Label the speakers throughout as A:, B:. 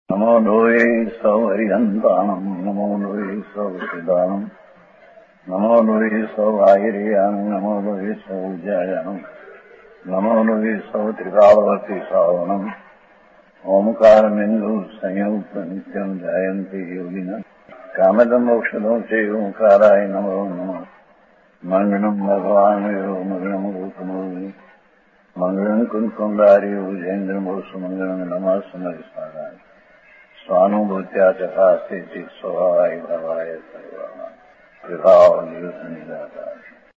A: नमो लोये सौहरिहन्ताणम् नमो लोये सौहृदानम् नमो लोये सौभागिर्यानम् नमो लोये सौजायानम् नमो लोये सौत्रिकावती सावनम् ओंकारमिन्दु संयुक्त नित्यम् जायन्ति योगिनः कामदम् मोक्षदम् च ओंकाराय नमो नमः मङ्गलम् भगवान् मङ्गलम् रूपमोहि मङ्गलम् कुन्कुण्डारि उजेन्द्रमोसुमङ्गलम् नमः समरिसाराय स्वानुभूत्या चकास्ते चित् स्वभावाय भवाय सर्वाणाम् विभाव निराकार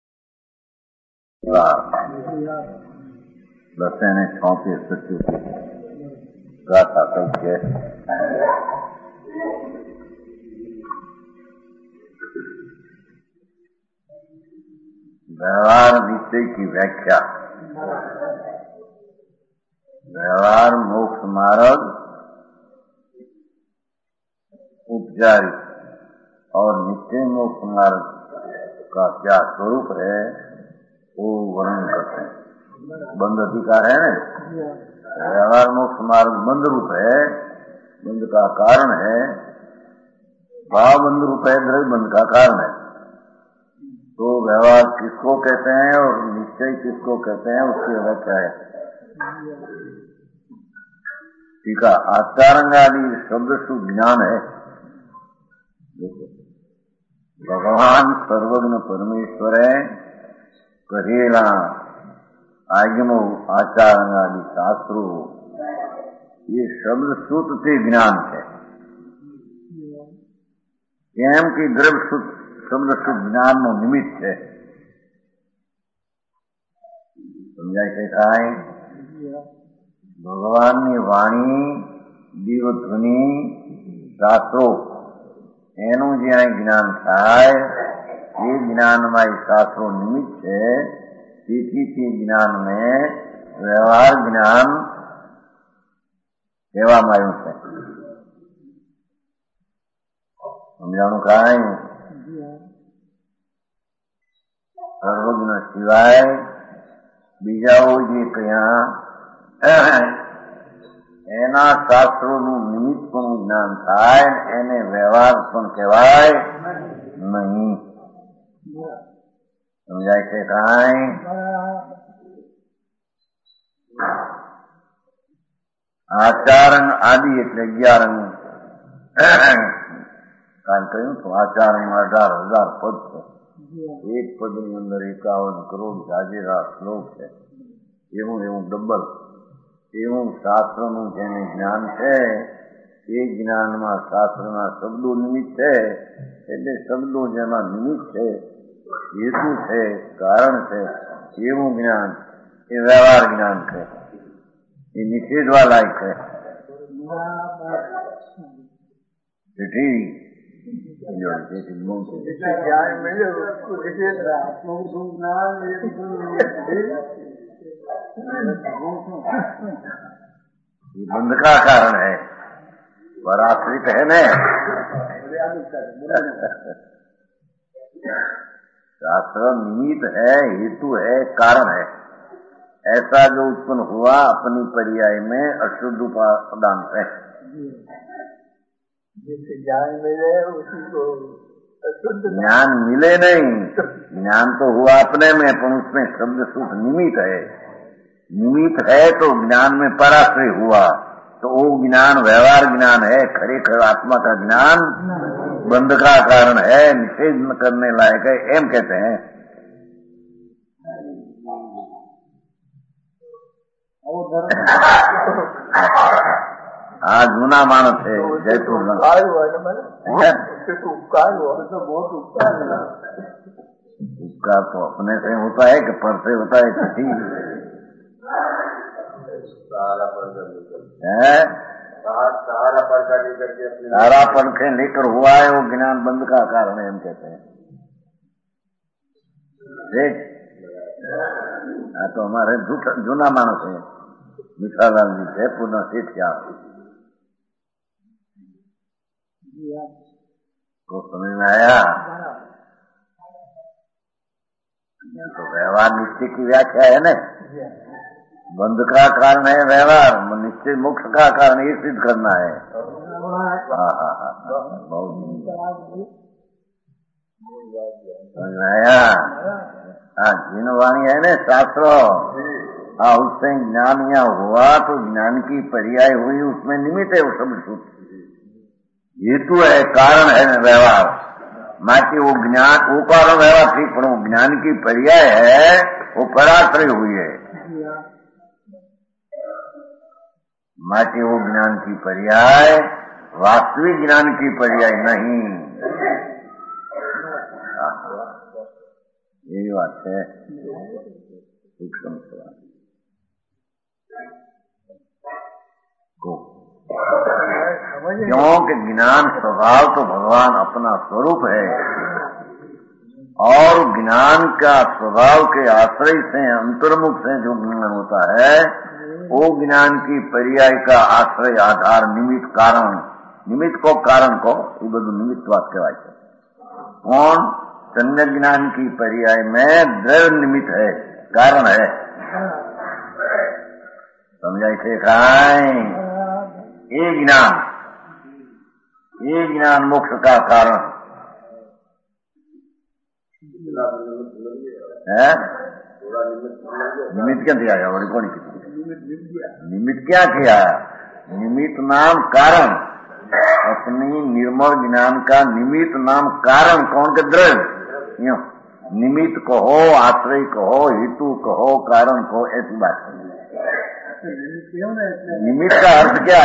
A: दसने 34 सचिव गाथा कही व्यवहार निश्चय की व्याख्या। व्यवहार मोक्ष मार्ग उपचारी और निश्चय मोक्ष मार्ग का क्या स्वरूप है वो वर्णन करते हैं। बंध अधिकार है ना, व्यवहार मोक्ष मार्ग बंध रूप है, बंध का कारण है, भाव बंध रूप है, द्रव्य बंध का कारण है। तो व्यवहार किसको कहते हैं और निश्चय किसको कहते हैं उसकी व्याख्या है। ठीक है, आचारंग आदि शब्द शुद्ध ज्ञान है। भगवान सर्वज्ञ परमेश्वर है, करेला आगमो आचारंगादि शास्त्रों ये शब्द सूत्र से ज्ञान है। एम की द्रव्य शब्द शुद्ध ज्ञान नो निमित्त है। समझाई कैसा है? भगवान ने वाणी दिव्यध्वनि शास्त्रों एनु ज्ञान ज्ञान થાય ये ज्ञानमय शास्त्रों निमित्त है। તેથી તે જ્ઞાન में व्यवहार ज्ञान કહેવામાં આવ્યું છે। સમજાણું કાંઈ સર્વજ્ઞ સિવાય બીજાઓ જે કયા એના શાસ્ત્રોનું નિમિત્તનું જ્ઞાન થાય એને વ્યવહાર પણ કહેવાય નહીં। સમજાય છે કાંઈ? આચારંગ આદિ એટલે 11 કાલ કહ્યું તો આચારંગ 18,000 પદ છે। એક પદની અંદર 51 કરોડ જાજેરા શ્લોક છે। એવું ડબલ એવું શાસ્ત્રનું જેને જ્ઞાન છે એ જ્ઞાનમાં શાસ્ત્રના શબ્દો નિમિત્ત છે। એટલે શબ્દો જેમાં નિમિત્ત છે, હેતુ છે, કારણ છે એવું જ્ઞાન એ વ્યવહાર જ્ઞાન છે। એ નિષેધવા લાયક છે। ये बंध का कारण है, पर आश्रित है न। शास्त्र निमित्त है, हेतु है, कारण है। ऐसा जो उत्पन्न हुआ अपनी पर्याय में अशुद्ध उपादान है। जिससे ज्ञान मिले उसी को ज्ञान मिले नहीं, ज्ञान तो हुआ अपने में, पर उसमें शब्द शुद्ध निमित्त है। निमित्त है तो ज्ञान में पराश्रय हुआ, तो वो ज्ञान व्यवहार ज्ञान है। खरेखर आत्मा का ज्ञान बंध का कारण है, निषेध न करने लायक है, एम कहते हैं। हाँ, जूना मानस है जयपुर में उपकार हुआ तो बहुत उपकार मिला। उपकार तो अपने से होता है कि पर से होता है? ठीक है, सारा पंखे लेकर हुआ है वो ज्ञान बंध का कारण है, हम कहते हैं। देख, तो हमारे जूना मानस है मिठालाल जी से पुनः सेठ क्या तो समझ में आया? तो व्यवहार निश्चय की व्याख्या है ना। बंध का कारण है व्यवहार, निश्चय मोक्ष का कारण ये सिद्ध करना है। बहुत आया। जिन वाणी है ना शास्त्रों, उससे ज्ञान या हुआ तो ज्ञान की पर्याय हुई, उसमें निमित्त है वो शब्द सूत्र, हेतु है, कारण है व्यवहार। बाकी वो ज्ञान वो कारण व्यवहार ठीक, पर वो ज्ञान की पर्याय है, वो पराश्रय हुई है। बाकी वो ज्ञान की पर्याय वास्तविक ज्ञान की पर्याय नहीं। यही बात है सूक्ष्म सवाल को, क्योंकि ज्ञान स्वभाव तो भगवान अपना स्वरूप है, और ज्ञान का स्वभाव के आश्रय से अंतर्मुख से जो ज्ञान होता है, वो ज्ञान की पर्याय का आश्रय आधार निमित्त कारण, निमित्त को कारण को ये બધું निमित्त बात कहवाय છે। कौन सम्य ज्ञान की पर्याय में द्रव्य निमित्त है, कारण है। समझाई थे खाए ये ज्ञान मोक्ष का कारण है। निमित्त क्या दिया गया? और कौन निमित्त क्या किया? निमित्त नाम कारण, अपनी निर्मल ज्ञान का निमित्त नाम कारण कौन के द्रव्य। निमित्त कहो, आश्रय कहो, हेतु कहो, कारण कहो, ऐसी बात है। निमित्त का अर्थ क्या?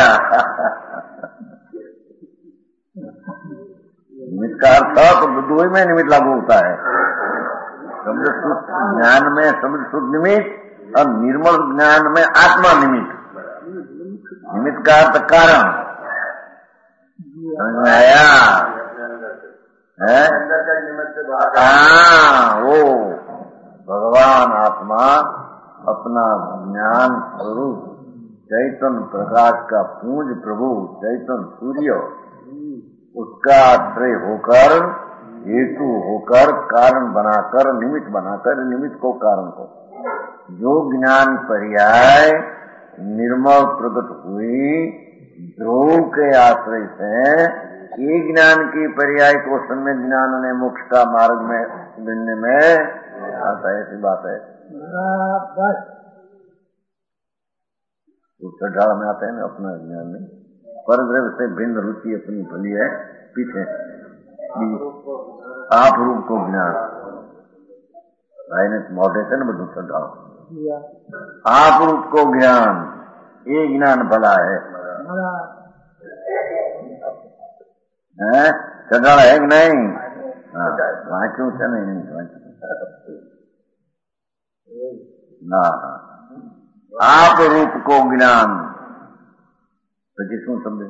A: निमित्त का अर्थ तो दो ही में निमित्त लागू होता है। शब्द शुद्ध ज्ञान में शब्द शुद्ध निमित्त, और निर्मल ज्ञान में आत्मा निमित्त। निमित्त का अर्थ कारण। समझ में आया है? वो भगवान आत्मा अपना ज्ञान स्वरूप चैतन्य प्रकाश का पूंज प्रभु चैतन्य सूर्य, उसका आश्रय होकर, हेतु होकर, कारण बनाकर, निमित्त बनाकर, निमित्त को कारण को जो ज्ञान पर्याय निर्मल प्रकट हुई ध्रुव के आश्रय से, ये ज्ञान की पर्याय को सम्यक ज्ञान ने मोक्ष का मार्ग में मिलने में आता है। ऐसी बात है। चढ़ाड़ में आते हैं ना अपना ज्ञान में, परद्रव्य से भिन्न रुचि अपनी भली है। पीछे आप रूप को ज्ञान भाई ने मोटे से न बधु चढ़ाओ, आप रूप को ज्ञान, ये ज्ञान भला है। चढ़ाड़ है कि नहीं? वाँचू से नहीं वाँचू। आप रूप को ज्ञान પછી શું સમજે?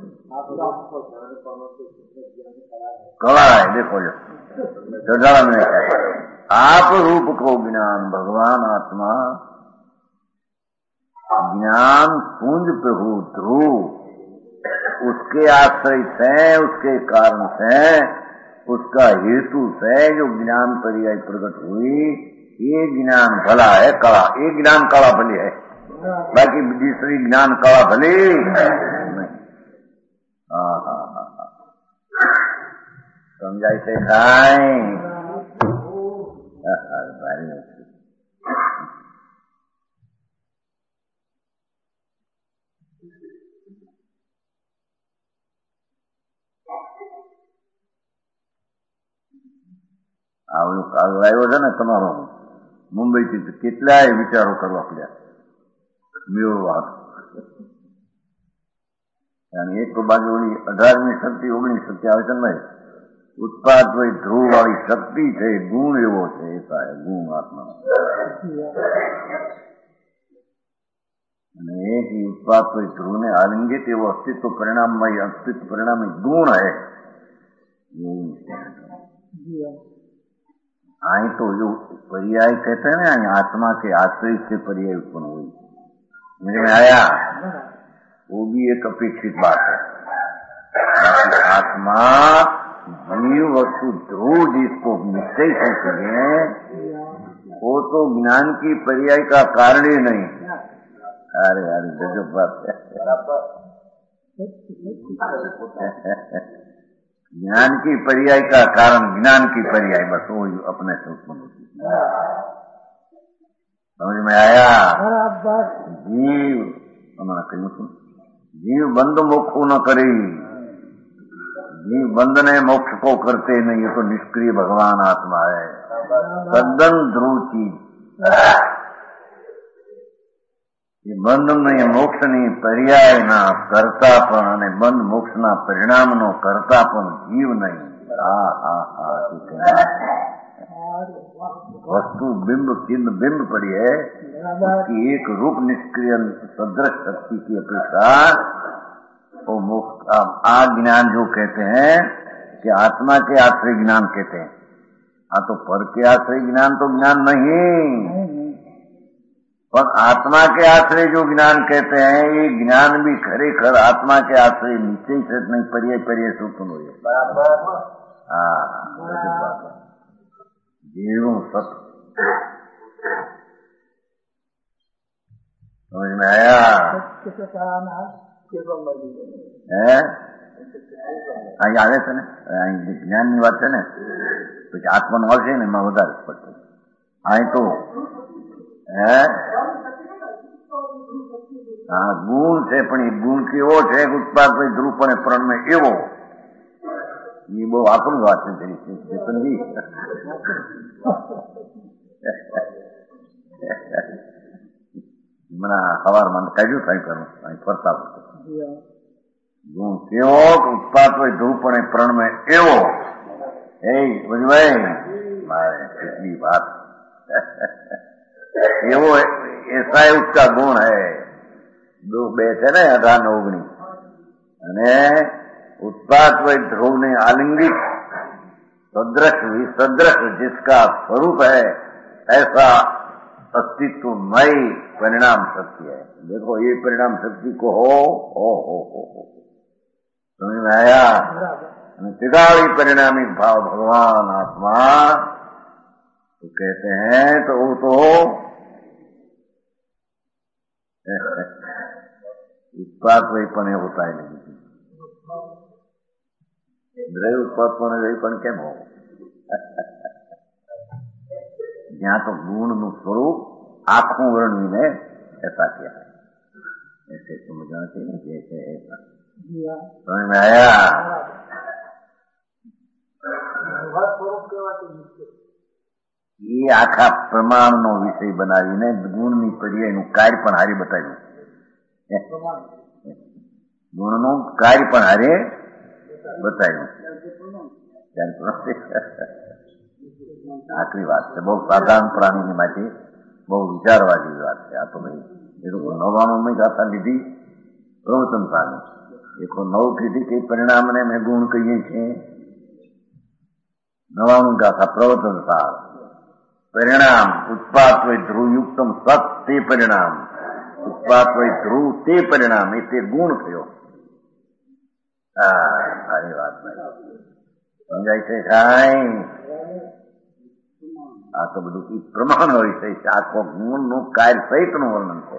A: કળા है, देखो जो चढ़ाड़ा में आप रूप को ज्ञान, भगवान आत्मा ज्ञान पुंज प्रभु ध्रुव, उसके आश्रय से, उसके कारण से, उसका हेतु से जो ज्ञान पर्याय प्रकट हुई, ये ज्ञान भला है, कला। ये ज्ञान कला भली है, बाकी दूसरी ज्ञान कला भली नहीं। समझाई से खाए भारी કાલ આવ્યો છે ને તમારો મુંબઈથી, કેટલાય વિચારો કરવા પડ્યા મેળવવા। એક બાજુ 18મી શક્તિ 19 શક્તિ આવે છે ને ભાઈ, ઉત્પાદ ભાઈ ધ્રુવ વાળી શક્તિ છે, ગુણ એવો છે, ગુણ આત્મા। અને એક ઉત્પાદ ભાઈ ધ્રુવ ને આલિંગિત એવો अस्तित्व परिणाममय, अस्तित्व परिणामी गुण है। आई तो जो पर्याय कहते हैं ना, आत्मा के आश्रय से पर्याय उत्पन्न हुई, समझ में आया? वो भी एक अपेक्षित बात है। आत्मा जीव वस्तु ध्रुव जिसको निश्चय से सके, वो तो ज्ञान की पर्याय का कारण ही नहीं, अरे अरे गजब बात है। ज्ञान की पर्याय का कारण ज्ञान की पर्याय, बस वो अपने से उत्पन्न होती है। समझ में आया? जीव हमारा कहीं सुन, जीव बंद मोक्ष न करे, जीव बंद ने मोक्ष को करते नहीं, ये तो निष्क्रिय भगवान आत्मा है, तद्दन ध्रुव चीज। ये બંધ નહીં મોક્ષની પર્યાયના કરતાપણ અને બંધ મોક્ષના પરિણામનો કરતાપણ જીવ નહીં। वस्तु बिंब चिन्ह बिंब पड़ी है, उसकी एक रूप निष्क्रिय सदृश शक्ति की अपेक्षा वो मोक्ष आ ज्ञान जो कहते हैं कि आत्मा के आश्रय ज्ञान कहते हैं। हाँ, तो पर के आश्रय ज्ञान तो ज्ञान नहीं, पर आत्मा के आश्रय जो ज्ञान कहते हैं ये ज्ञान भी खरेखर आत्मा के आश्रय नीचे से नहीं, पर्याय पर्याय से उत्पन्न हुए। हाँ, जीव सत्य समझ में आया? અહીં આવે છે ને, જ્ઞાનની વાત છે ને, પછી આત્માનું આવશે ને એમાં વધારે પડશે। અહીં તો हाँ गुण છે, પણ એ ગુણ કેવો છે? ઉત્પાદ ધ્રુવ અને પ્રણ એવો, એ બહુ આપણું વાત છે ચેતનજી। હમણાં સવારમાં કાઢ્યું કઈ કરું અહીં ફરતા ગુણ કેવો? ઉત્પાદ ધ્રુવ અને પ્રણ એવો। એ ભાઈ મારે કેટલી વાત એવો ऐसा उसका गुण है। दो बे थे ना 18-19 અને उत्पाद व ध्रुव ने आलिंगित सदृश विसदृश जिसका स्वरूप है ऐसा अस्तित्वमय परिणाम शक्ति है। देखो ये परिणाम शक्ति को हो समझ में आया? त्रिकाली परिणामी भाव भगवान आत्मा तो कहते हैं, तो वो तो उत्पाद वहीपण होता है नहीं, द्रव्य उत्पादपण वहीपण केम हो? જ્યાં તો ગુણનું સ્વરૂપ આખું વર્ણવીને ऐसा किया है, ऐसे समझना चाहिए जैसे ऐसा। समझ में आया? ये आखा प्रमाणનો વિષય બનાવીને ગુણની પર્યાયનું કાર્ય પણ હારે બતાવ્યું। ગુણનું કાર્ય પણ હારે બતાવ્યું। આખરી વાત છે, બહુ સાધારણ પ્રાણીની માટે બહુ વિચારવા જેવી વાત છે। આ તો ભાઈ એ લોકો 99 ગાથા લીધી પ્રવચન સામે, 109 કીધી કે પરિણામને મેં ગુણ કહીએ છીએ, 99 ગાથા પ્રવચન સાર परिणाम उत्पाद वै ध्रुव युक्तम सत ते परिणाम, उत्पाद वै ध्रुव ते परिणाम, इसे गुण थयो। सारी बात समझाय छे काई? आ तो બધું પ્રમાણ વિષય છે, આખો ગુણનું કાર્ય સહિતનું વર્ણન છે।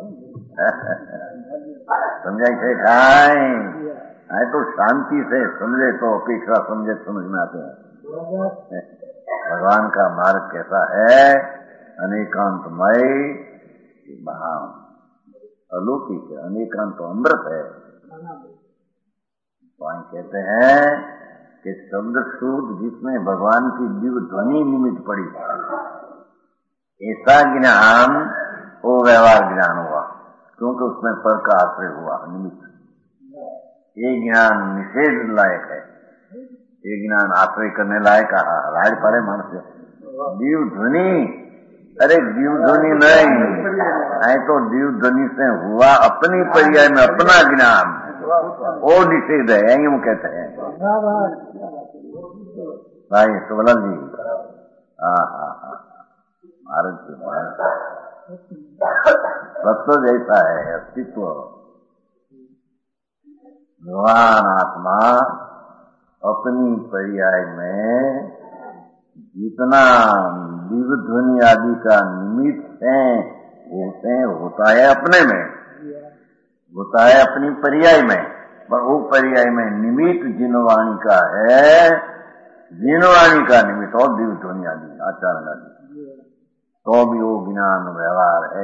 A: સમજાય છે કાઈ? આ તો શાંતિ से समझे तो अपेक्षा समझे समझ में आते हैं। भगवान का मार्ग कैसा है? अनेकांतमय महान अलौकिक है, अनेकांत तो अमृत है। वहीं कहते हैं कि शब्द सूद जिसमें भगवान की दिव्य ध्वनि निमित्त पड़ी, ऐसा ज्ञान वो व्यवहार ज्ञान हुआ, क्योंकि उसमें पर का आश्रय हुआ निमित्त। ये ज्ञान निषेध लायक है, ये ज्ञान आश्रय करने लायक राज पाड़े मानस दिव्य ध्वनि। अरे दिव्य ध्वनि नहीं है, तो दिव्य ध्वनि से हुआ अपनी पर्याय में अपना ज्ञान, वो निषेध है, यही वो कहते हैं भाई सुबलाल जी। भारत के तत्व जैसा है अस्तित्व, भगवान आत्मा अपनी पर्याय में जितना दिव्य ध्वनि आदि का निमित्त है होता है अपने में, होता है अपनी पर्याय में, पर वो पर्याय में निमित्त जिनवाणी का है, जिनवाणी का निमित्त और दिव्य ध्वनि आदि आचारण आदि, तो भी वो ज्ञान व्यवहार है।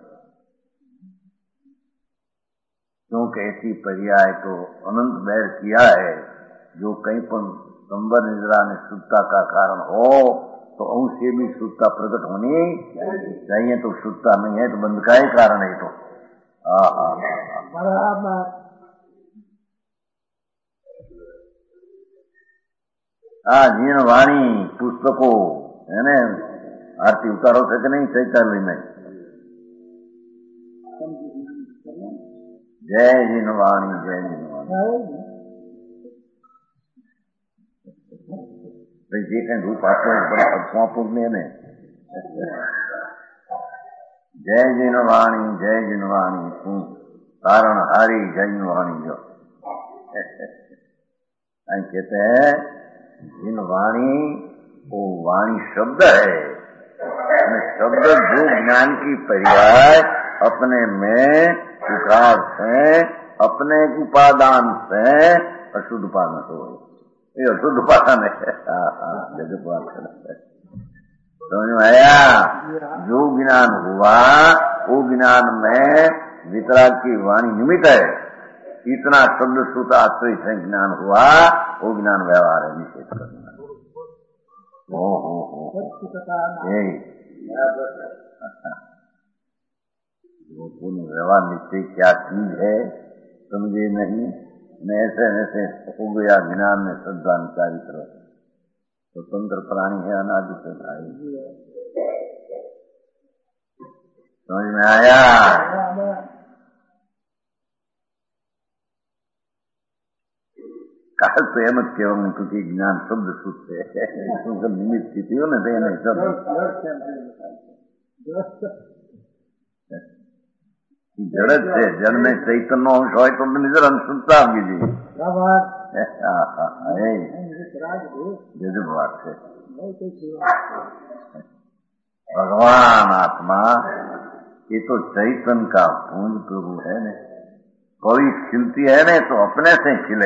A: क्योंकि ऐसी पर्याय तो अनंत बैर किया है, जो कहीं पर संबर निद्रा में शुद्धता का कारण हो तो उनसे भी शुद्धता प्रकट होनी चाहिए। तो शुद्धता नहीं है तो बंध का ही कारण है। तो जीन वाणी पुस्तकों है ने आरती उतारो थे कि नहीं चैताली में, जय जीन वाणी, जय जीन वाणी। भाई देखें रूप आते बड़ा अफवाह पुण्य ने, जय जिनवाणी, जय जिनवाणी तू कारण हारी जय जिनवाणी जो कहते हैं। जिनवाणी वो वाणी शब्द है, शब्द जो ज्ञान की पर्याय अपने में उकार से, अपने उपादान से अशुद्ध उपादान हो, ये अशुद्ध उपादान है। समझ में आया? जो ज्ञान हुआ वो ज्ञान में वितराग की वाणी निमित्त है। इतना शब्द श्रुत आश्रित है ज्ञान हुआ, वो ज्ञान व्यवहार है, निषेध करना। यही व्यवहार निश्चय क्या चीज है समझे नहीं, ऐसे ऐसे हो गया ज्ञान में श्रद्धा निचारी तरह। स्वतंत्र प्राणी है, अनादि से भाई। समझ में आया? काल तो एम केवल क्योंकि ज्ञान शब्द शुद्ध है, निमित्त स्थितियों ने देने शब्द जड़त है। जड़ में चैतन्य अंश हो तो निजर अनुसुता कीजिए, बात है। भगवान आत्मा ये तो चैतन्य का पूर्ण प्रभु है ने। कोई खिलती है ने तो अपने से खिले,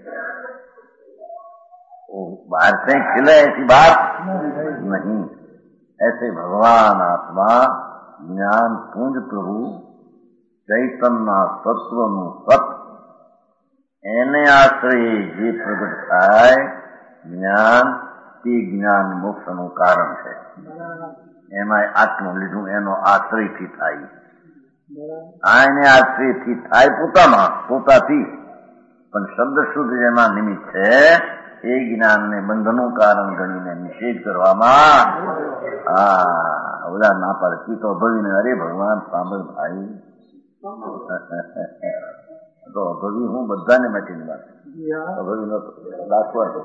A: वो बाहर से खिले ऐसी बात नहीं। ऐसे भगवान आत्मा ज्ञान पूंज प्रभु चैतन्य तत्व सत એને આશ્રય જે પ્રગટ થાય જ્ઞાન તે જ્ઞાન મોક્ષનું કારણ છે। એમાં આત્મા લીધું એનો આશ્રયથી થાય, આ એને આશ્રયથી થાય પોતાથી, પણ શબ્દ શુદ્ધ જેમાં નિમિત્ત છે એ જ્ઞાનને બંધનું કારણ ગણીને નિષેધ કરવામાં બધા ના પાડતી તો ભવીને અરે ભગવાન સાંભળ ભાઈ તો અભવી હું બધાને મેટીને વાત અભવીનો દાખવા દો।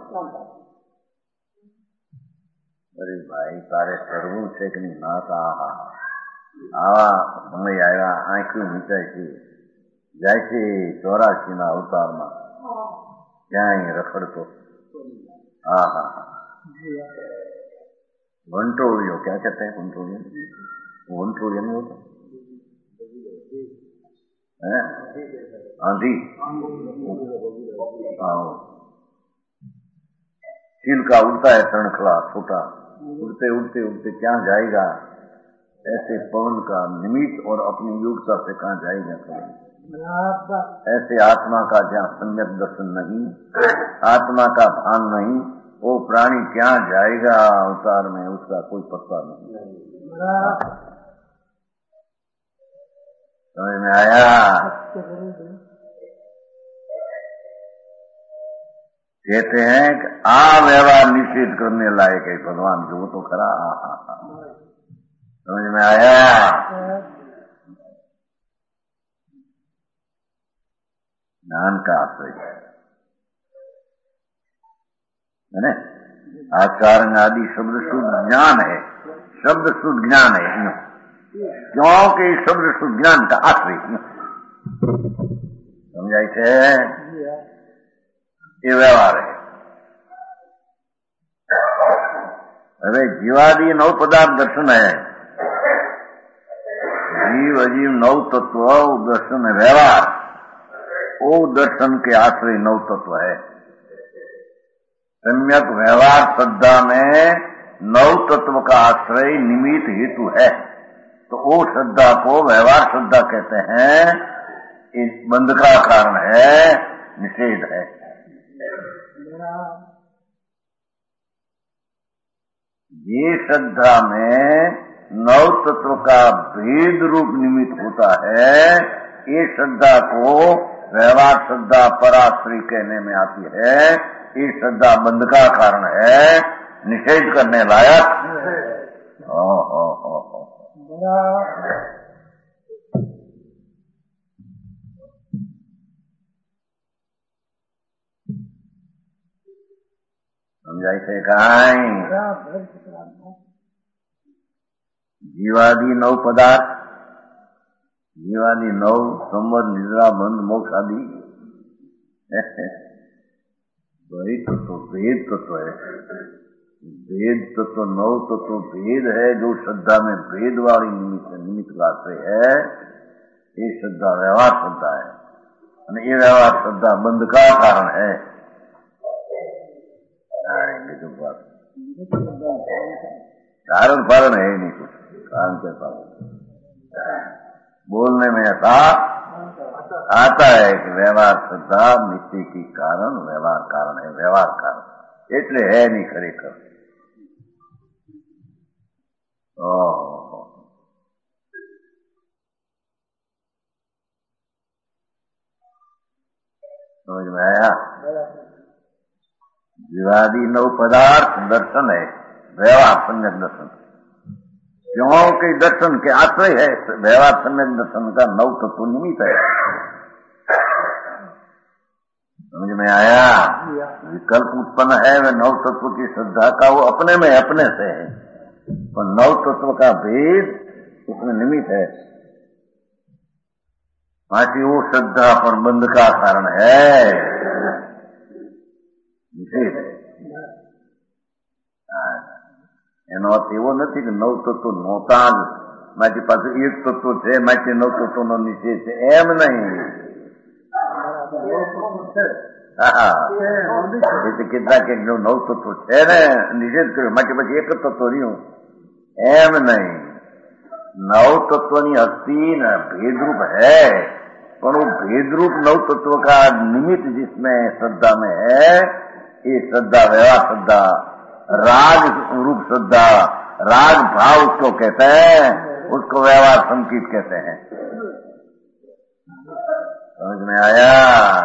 A: અરે ભાઈ તારે કરવું છે કે નહીં? ના તો આવા સમય આવ્યા, આંખું મીચાય છે, જાય છે 84ના અવતારમાં ક્યાંય રખડતો। વંટોળિયો क्या कहते हैं? वंटोळियो नहीं होता है, आंधी चील का उड़ता है तणखला छोटा, उड़ते उड़ते उड़ते क्या जाएगा? ऐसे पवन का निमित्त और अपनी योग्यता से कहाँ जाएगा? ऐसे आत्मा का जहाँ सम्यक दर्शन नहीं, आत्मा का भान नहीं, वो प्राणी क्या जाएगा अवतार में? उसका कोई पता नहीं। समझ में आया? कहते हैं कि व्यवहार निषेध करने लायक है भगवान जो तो खरा। समझ में आया? ज्ञान का आश्रय है ना? आचारण आदि शब्द शुद्ध ज्ञान है, शब्द शुद्ध ज्ञान है, क्योंकि शब्द शुद्ध ज्ञान का आश्रय समझाय છે એ વ્યવહાર है। હવે જીવાદી નવ પદાર્થ દર્શન है, जीव अजीव नव तत्व दर्शन व्यवहार, वो दर्शन के आश्रय नव तत्व है। सम्यक व्यवहार श्रद्धा में नव तत्व का आश्रय निमित्त हेतु है, तो वो श्रद्धा को व्यवहार श्रद्धा कहते हैं। इस बंध का कारण है, निषेध है। ये श्रद्धा में नव तत्व का भेद रूप निमित्त होता है, ये श्रद्धा को व्यवहार श्रद्धा पराश्रय कहने में आती है। ये श्रद्धा बंध का कारण है, निषेध करने लायक। समझाई थे कहां? जीवादि नौ पदार्थ, जीवादि नौ संवद निद्रा बंध मोक्ष आदि वही तो भेद तत्व है। भेद तत्व नौ तत्व भेद है, जो श्रद्धा में भेद वाली निमित्त लाते है, ये श्रद्धा व्यवहार श्रद्धा है, और ये व्यवहार श्रद्धा बंध का कारण है। कारण कारण है नहीं कुछ, कारण के कारण बोलने में ऐसा आता है कि व्यवहार श्रद्धा मिट्टी की कारण व्यवहार कारण है, व्यवहार कारण એટલે है नहीं खरेखर। समझ में आया? जीवादि नौ पदार्थ दर्शन है, व्यवहार सम्यक दर्शन, क्योंकि दर्शन के आश्रय है। व्यवहार सम्यक दर्शन का नव तत्व निमित्त है। समझ में आया? विकल्प उत्पन्न है वह नव तत्व की श्रद्धा का, वो अपने में अपने से है, और नव तत्व का भेद उसमें निमित्त है। बाकी वो श्रद्धा पर बंध का कारण है, નિષેધ એનો અર્થ એવો નથી કે નવ તત્વો નહોતા જ મારી પાસે એક તત્વ છે માટે નવ તત્વનો નિષેધ છે, એમ નહીં। કેટલાક નવ તત્વો છે ને નિષેધ કર્યો માટે પછી એક જ તત્વ રહ્યું, એમ નહીં। નવ તત્વની અસ્થિ न भेदरूप है, पर वो भेदरूप नव तत्व का निमित्त जिसमें श्रद्धा में है, ये श्रद्धा व्यवहार श्रद्धा, राग रूप श्रद्धा, राग भाव उसको कहते हैं, उसको व्यवहार संकीत कहते हैं। समझ में आया?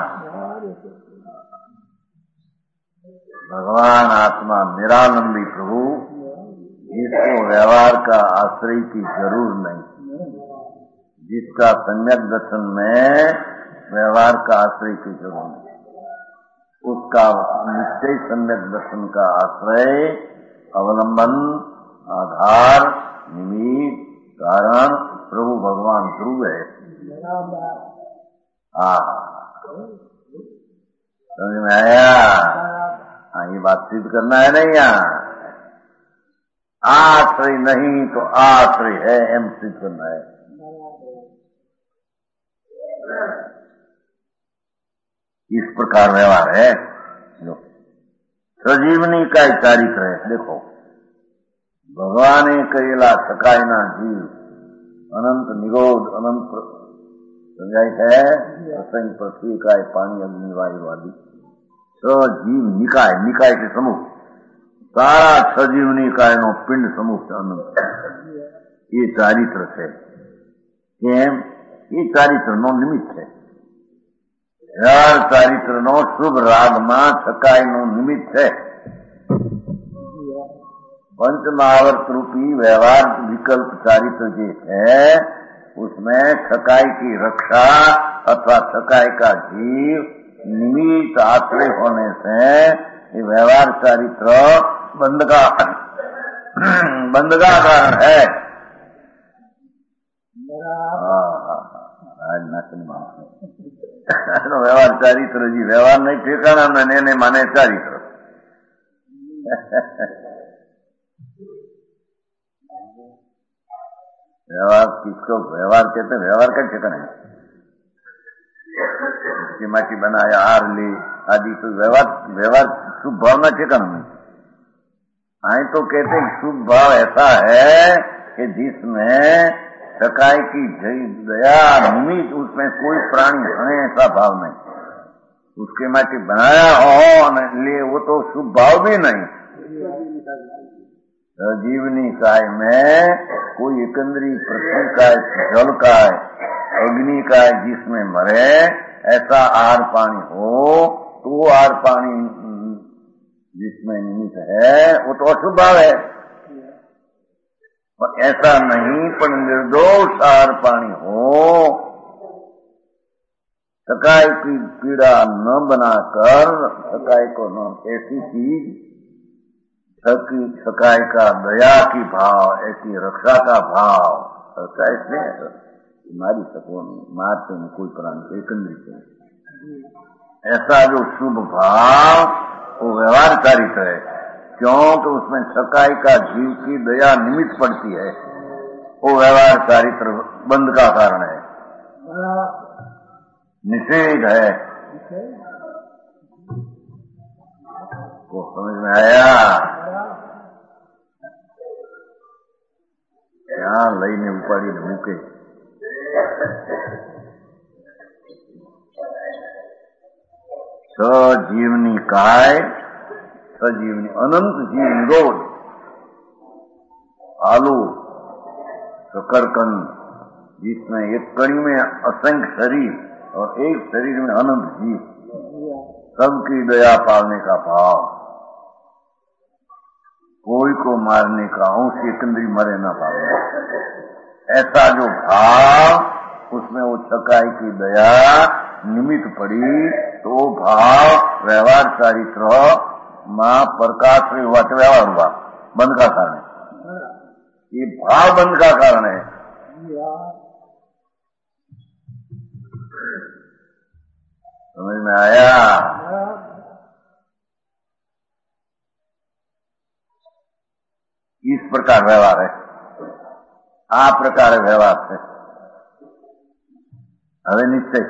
A: भगवान आत्मा निरालंबी प्रभु, जिसको व्यवहार का आश्रय की जरूर नहीं, जिसका सम्यक दर्शन में व्यवहार का आश्रय की जरूर नहीं, उसका निश्चय सम्यक दर्शन का आश्रय, अवलंबन, आधार, निमित्त, कारण प्रभु भगवान ध्रुव है। समझ में आया? ये बात सिद्ध करना है नहीं यहाँ, आश्रय नहीं तो आश्रय है, एम सिद्ध करना है। इस प्रकार व्यवहार है। सजीवनी का चारित्र है। देखो, भगवाने करेला सकायना जीव अनंत निरोध अनंत समझाई है, असंग पृथ्वी काय पानी अग्नि वायु आदि सजीव निकाय, निकाय के समूह, सारा सजीवनी काय नो पिंड समूह से अनंत, ये चारित्र है। केम? ये चारित्र नो निमित्त है। चारित्र नो शुभ राग में छकाई नो निमित्त है। पंच महावर्त रूपी व्यवहार विकल्प चारित्र जो है, उसमें छकाई की रक्षा अथवा छकाई का जीव निमित्त आश्रय होने से ये व्यवहार चारित्र बंध का कारण है। व्यवहार चारित्र जी, व्यवहार नहीं ठेकाना मैंने माने चारित्र। व्यवहार किसको व्यवहार कहते हैं? व्यवहार का ठिकाना है, माटी बनाया, हार ली आदि, तो व्यवहार शुभ भावना ठिकाना नहीं। आए तो कहते हैं शुभ भाव ऐसा है कि जिसमें सकाई की दया निमित्त उसमें कोई प्राणी है ऐसा भाव नहीं, उसके माटी बनाया हो लिए वो तो शुभ भाव भी नहीं। जीवनी काय में कोई एकंदरी पृथ्वी का है, जल का है, अग्नि का है, जिसमें मरे ऐसा आहार पानी हो तो वो आहार पानी जिसमें निमित्त है वो तो अशुभ भाव है। पर ऐसा नहीं, पर निर्दोष आहार पानी हो, सकाई की पीड़ा न बनाकर सकाई को न, ऐसी चीज सकाई का दया की भाव, ऐसी रक्षा का भाव, सकाई से मारी सको मारते में कोई प्राणी एकंदरी से ऐसा जो शुभ भाव वो व्यवहार चारित्र है, क्योंकि उसमें सकाई का जीव की दया निमित्त पड़ती है, वो व्यवहार चारित्र बंध का कारण है, निषेध है। वो समझ में आया? क्या लईने उपाड़ी ने मूके सजीवनी काय, सजीवनी अनंत जीव निरोध, आलू शकरकंद, जिसमें एक कणी में असंख्य शरीर और एक शरीर में अनंत जीव, सबकी दया पालने का भाव, कोई को मारने का, अंश एकंदरी मरे न पावे, ऐसा जो भाव उसमें वो सकाई की दया निमित्त पड़ी, तो भाव व्यवहार चारित्र मां प्रकाश से हुआ, व्यवहार हुआ, बंध का कारण है, ये भाव बंध का कारण है। समझ में आया? इस प्रकार व्यवहार है, आ प्रकार व्यवहार है। હવે निश्चय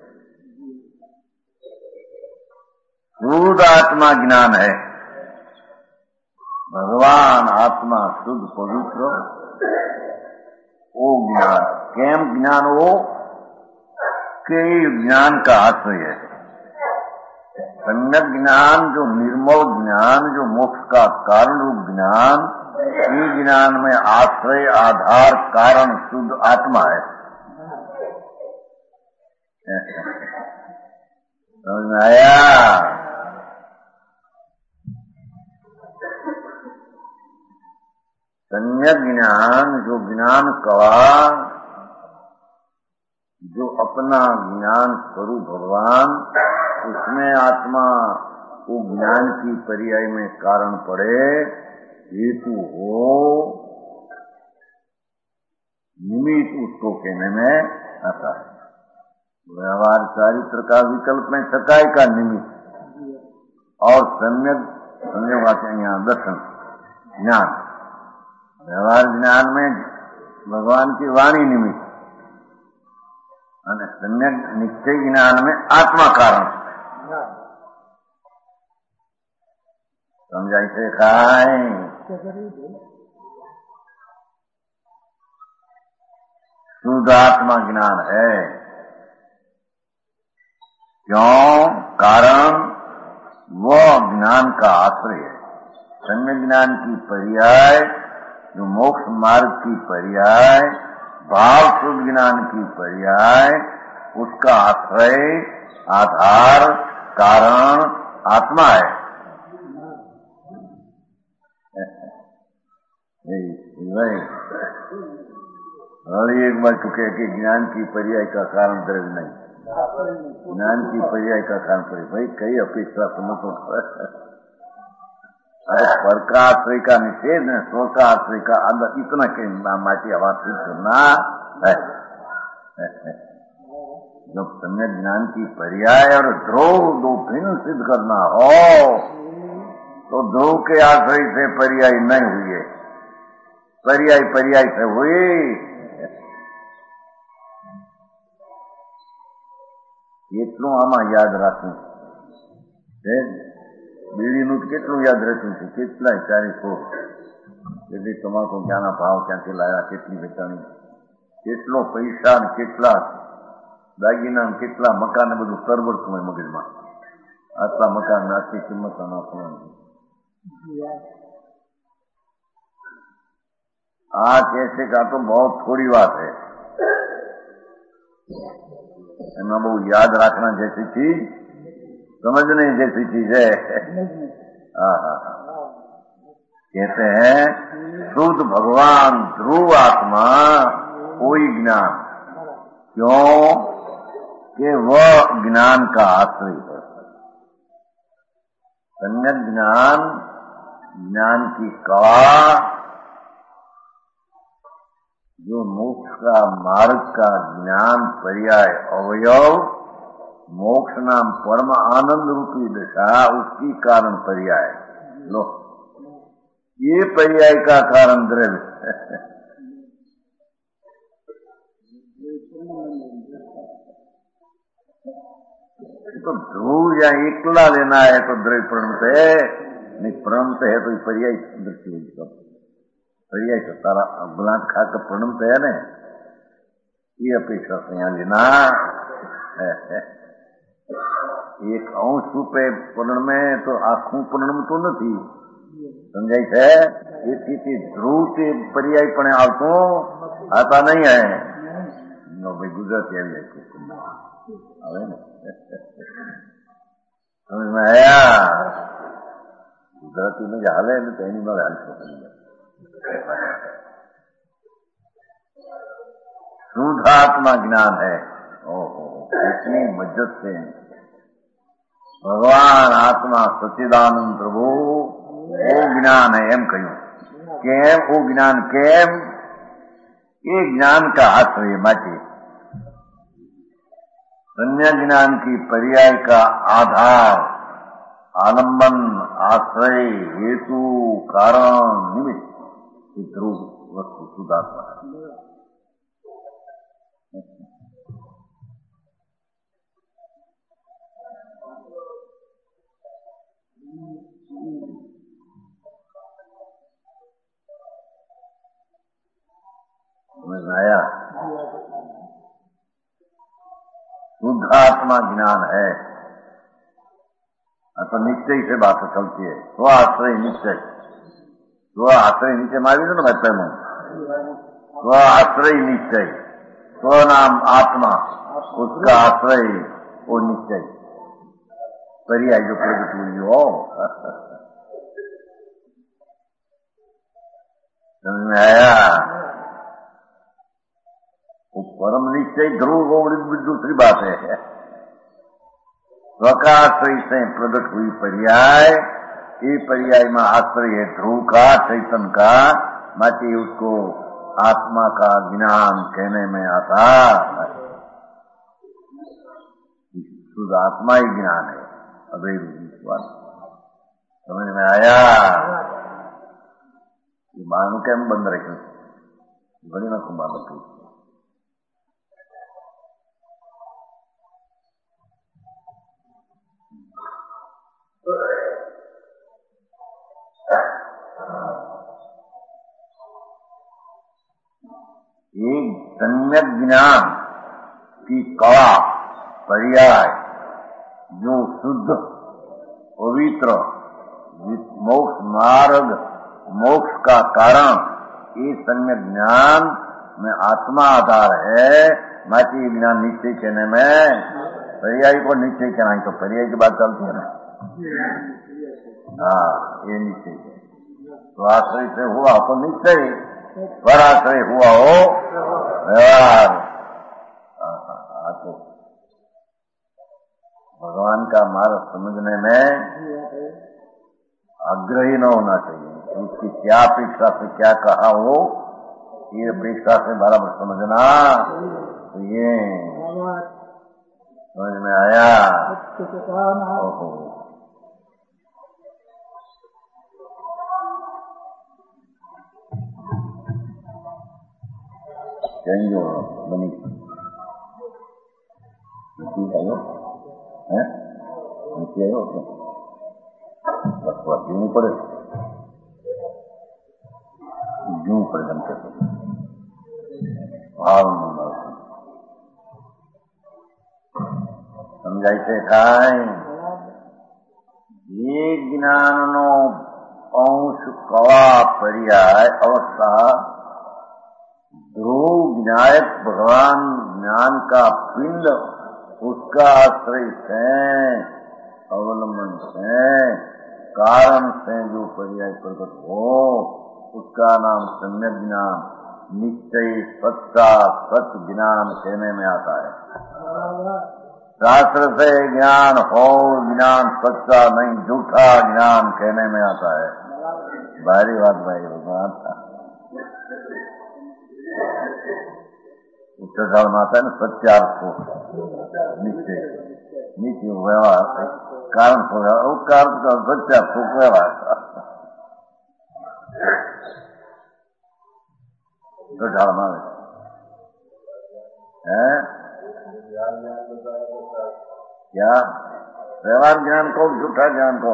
A: शुद्ध आत्मा ज्ञान है, भगवान आत्मा शुद्ध पवित्र वो ज्ञान, केम ज्ञान वो के ज्ञान का आश्रय है। सम्यक ज्ञान जो निर्मल ज्ञान, जो मोक्ष का कारण रूप ज्ञान, ये ज्ञान में आश्रय आधार कारण शुद्ध आत्मा है। समझ में आया? सम्यक ज्ञान जो ज्ञान कवा, जो अपना ज्ञान स्वरूप भगवान, उसमें आत्मा वो ज्ञान की पर्याय में कारण पड़े, हेतु हो, निमित्त उसको कहने में आता है। व्यवहार चारित्र का विकल्प में सकाई का निमित्त और सम्यक संयोग यहाँ दर्शन ज्ञान, व्यवहार ज्ञान में भगवान की वाणी निमित्त और सम्यक निश्चय ज्ञान में आत्मा कारण। समझाई से खाए शुद्ध आत्मा ज्ञान है, क्यों? कारण वो ज्ञान का आश्रय है। सम्यक ज्ञान की पर्याय जो मोक्ष मार्ग की पर्याय, भाव शुद्ध ज्ञान की पर्याय, उसका आश्रय आधार कारण आत्मा है। और एक बार चुके कि ज्ञान की पर्याय का कारण द्रव्य नहीं, ज्ञान की पर्याय का कारण पर भाई कई अपेक्षा समझ पर का आश्रय का निषेध है, स्व का आश्रय का आदर, इतना के माटी आवाज सिद्ध करना है। जब सम्यक ज्ञान की पर्याय और ध्रुव दो भिन्न सिद्ध करना हो तो ध्रुव के आश्रय से पर्याय नहीं हुई, पर्याय से हुई એટલું આમાં યાદ રાખવું છે. બીડીનું કેટલું યાદ રાખ્યું છે, કેટલાય તારીખો, કેટલી તમાકુ ક્યાંના ભાવ ક્યાંથી લાવ્યા, કેટલી વેચાણી, કેટલો પૈસા ને કેટલા દાગીના ને કેટલા મકાન બધું સરવડતું હોય મગજમાં. આટલા મકાન આટલી કિંમત નાખવાની. આ કહે છે કે આ તો બહુ થોડી વાત है, એમાં બહુ યાદ રાખना जैसी चीज समझने जैसी चीज है. कहते हैं शुद्ध भगवान ध्रुव आत्मा कोई ज्ञान, क्यों कि वह ज्ञान का आश्रय है. सम्यक ज्ञान, ज्ञान की कला, जो मोक्ष का मार्ग का ज्ञान पर्याय अवयव, मोक्ष नाम परम आनंद रूपी दशा, उसकी कारण पर्याय लो, ये पर्याय का कारण द्रव्य. तो ध्रुव या एकला लेना है तो द्रव्य प्रणत है, नहीं प्रणत है तो पर्याय दृष्टि होगी. पर्याय तो तारा गुलाब खा कर प्रणत है ने, ये अपेक्षा से यहाँ लेना है. एक अंश रूपे पूर्ण में तो आखू पूर्ण तो नहीं समझाई है. ये ध्रुव से पर्याय पण आवतो आता नहीं है. नो भाई गुजराती આવી આવે ને, समझ में आया? गुजराती में हाले ने तो एनी बार हाल शुद्धात्मा ज्ञान है. ओहो, इतनी मज्जत से भगवान आत्मा सच्चिदानंद प्रभु वो ज्ञान है. एम कहूं केम वो ज्ञान केम, ये ज्ञान का आश्रय माटी अन्य ज्ञान की पर्याय का आधार, आलंबन, आश्रय, हेतु, कारण, निमित्त, ये ध्रुव वस्तु शुद्धात्मा है. समझ में आया? शुद्धात्मा ज्ञान है. तो निश्चय से बात चलती है. स्व आश्रय निश्चय, स्व आश्रय नीचे मारी दो ना भाई पहले. स्व आश्रय निश्चय, स्व नाम आत्मा, उसका आश्रय वो निश्चय पर्याय जो प्रगट हुई हो. समझ में आया? वो परम निश्चय ध्रुव वो दूसरी बात है. स्वकाश्रय से प्रकट हुई पर्याय, ये पर्याय में आश्रय है ध्रुव का, चैतन्य का, माटी उसको आत्मा का ज्ञान कहने में आता. शुद्ध आत्मा ही ज्ञान है. अभी विश्वास समझ में आया? ये बाणु केम बंद रखे बड़ी ना को बात रखी. एक सम्यक ज्ञान की कला पर्याय जो शुद्ध पवित्र मोक्ष मार्ग, मोक्ष का कारण, ये सम्यक ज्ञान में आत्मा आधार है. माटी ज्ञान निश्चय कहने में पर्याय को निश्चय कहना है. तो पर्याय की बात चलती है ना. हाँ, ये निश्चय है. तो आश्रय से हुआ तो निश्चय, पराश्रय हुआ हो व्यवहार. तो भगवान का मार्ग समझने में आग्रही न होना चाहिए. उसकी क्या अपेक्षा से क्या कहा हो, ये अपेक्षा से बराबर समझना. तो ये समझ में आया? ओहो, बनी ठीक है. હે નીચે આવ્યો છે લખવા જીવું પડે એમ કે ભાવનું દર્શન સમજાય છે કાંઈ એ જ્ઞાનનો अंश कवा पर्याय अवस्था ध्रुव ज्ञायक भगवान ज्ञान का पिंड उसका आश्रय से अवलंबन से कारण से जो पर्याय प्रकट हो उसका नाम सम्यक ज्ञान निश्चय सच्चा सच ज्ञान कहने में आता है। शास्त्र से ज्ञान हो ज्ञान सच्चा नहीं झूठा ज्ञान कहने में आता है। भारी बात भाई भगवान उत्तर में आता है ना सत्यार्थ को नीचे नीचे व्यवहार कारण हो व्यवहार उस कारण का सत्यार्थ को व्यवहार है क्या व्यवहार ज्ञान को झूठा ज्ञान को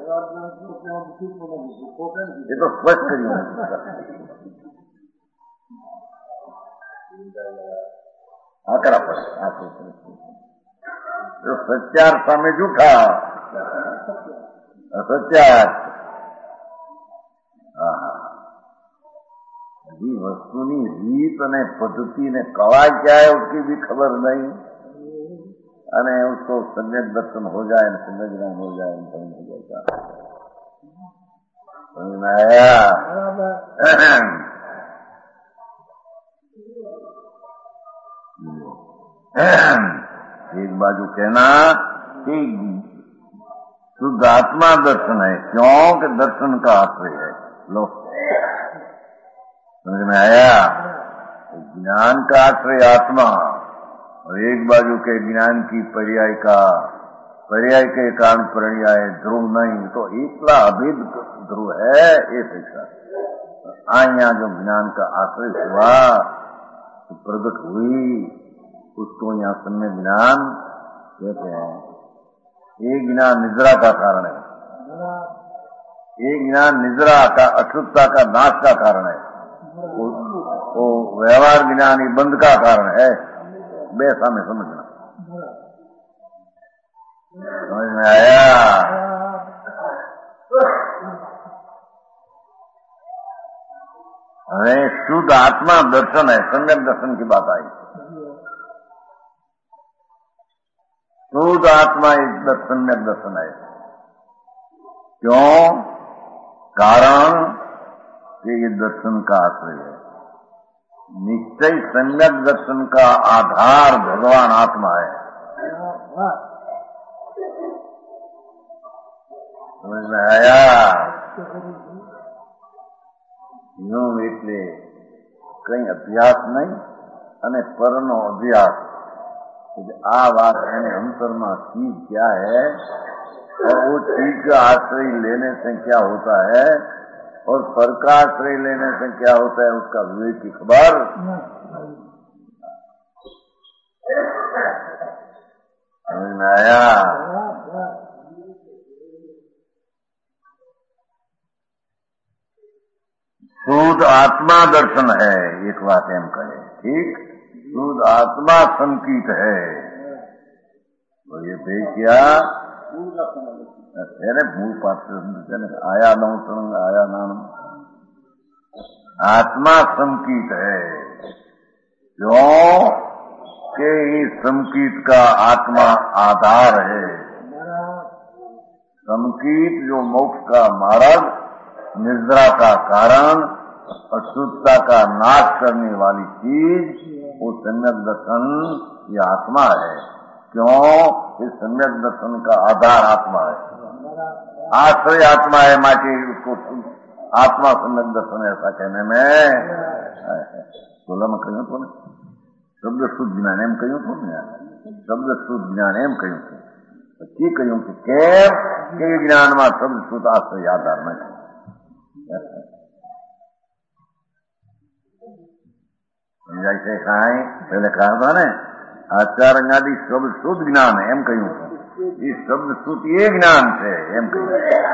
A: ये तो स्पष्ट करिए आकरा पड़े तो सत्यार्थ सामे झूठा सत्यार्थ वस्तुनी રીત અને પદ્ધતિ ને કવાય क्या है उसकी भी खबर नहीं અને उसको सम्यक दर्शन हो जाए सम्यक ज्ञान हो जाए समझ हो जाता समझ में आया। एक बाजू कहना कि शुद्ध आत्मा दर्शन है क्योंकि दर्शन का आश्रय है। लो समझ में आया। ज्ञान का आश्रय आत्मा और एक बाजू के ज्ञान की पर्याय के कारण पर्याय ध्रुव नहीं तो एकला अभेद ध्रुव है ये शिक्षा। यहाँ जो ज्ञान का आश्रय हुआ तो प्रकट हुई उसको यहाँ सम्य ज्ञान कहते हैं। ये ज्ञान निद्रा का कारण है। ये ज्ञान निद्रा का अशुद्धता का नाश का कारण है। वो व्यवहार ज्ञान ही बंध का कारण है। बेसा में समझना समझ में आया। हमें शुद्ध आत्मा दर्शन है सम्यक दर्शन की बात आई। शुद्ध आत्मा एक सम्यक दर्शन है क्यों कारण कि ये दर्शन का आश्रय है। निश्चय सम्यक दर्शन का आधार भगवान आत्मा है। समझ में आया। यूं એટલે કઈ અભ્યાસ નહીં અને પરનો અભ્યાસ આ વાત એને અંતરમાં चीज क्या है और वो चीज का आश्रय लेने से क्या होता है और पर का आश्रय लेने से क्या होता है उसका विवेक की खबर समझ में आया। शुद्ध आत्मा दर्शन है एक बात एम कहे ठीक। शुद्ध आत्मा संकीत है तो ये क्या मूल पात्र आया नौसंग आया नाम आत्मा संकीत है क्यों कि इस संकीत का आत्मा आधार है। संकीत जो मोक्ष का मार्ग निद्रा का कारण अशुद्धता का नाश करने वाली चीज वो सम्यक दर्शन ये आत्मा है क्यों इस सम्यक दर्शन का आधार आत्मा है आश्रय आत्मा है माँ की उसको आत्मा सम्यक दर्शन ऐसा कहने में बोला मैं कहूँ तो शब्द शुद्ध ज्ञान एम कहूँ तो शब्द शुद्ध ज्ञान एम कहूँ तो ठीक कहूँ कि केम के ज्ञान में शब्द शुद्ध आश्रय आधार में जैसे कहा पहले कहा था ने आचार्य शब्द शुद्ध ज्ञान है एम कहूँ એ શબ્દ શ્રુતિ એ જ્ઞાન છે એમ કહ્યું.